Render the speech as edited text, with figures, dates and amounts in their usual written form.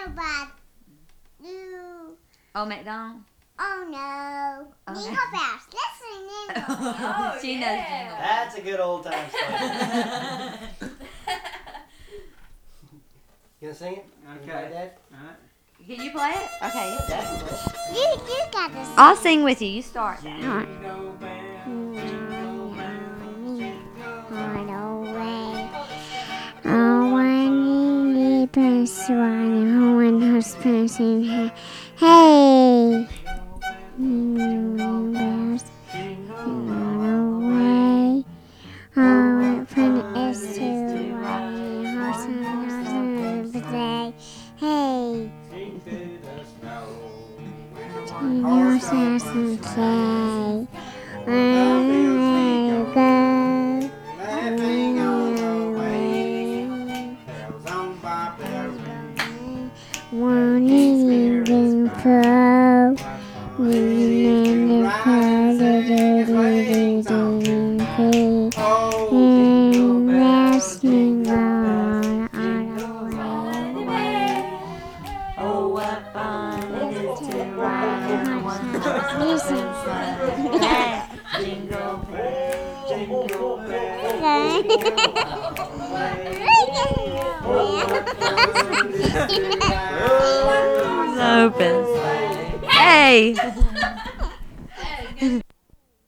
about you? Oh, McDonald. Oh no. Okay. Jingle bells. Let's sing jingle bells. Oh, She knows yeah. Jingle Bells. That's a good old time story. You gonna sing it? You play Okay. that? Alright. Can you play it? Okay. Dad can play it. You got to sing. I'll sing with you. You start. Jingle bells, jingle bells, jingle On away. Oh, one little person, one horse in hay. Hey, jingle bells, on away. Oh, what fun it is to ride a horse and the day. Hey, into the snow. your sass and say, I go. Laughing all the way. Bells on bobtails ring. One even pro. When the crowd Oh, jingle bells, jingle bells, jingle all the way. Oh, what fun it is to ride in a one-horse Listen. Hey, jingle bells, Jingle bells, Okay. jingle all the way. Oh, what fun it is to ride in a open. Hey.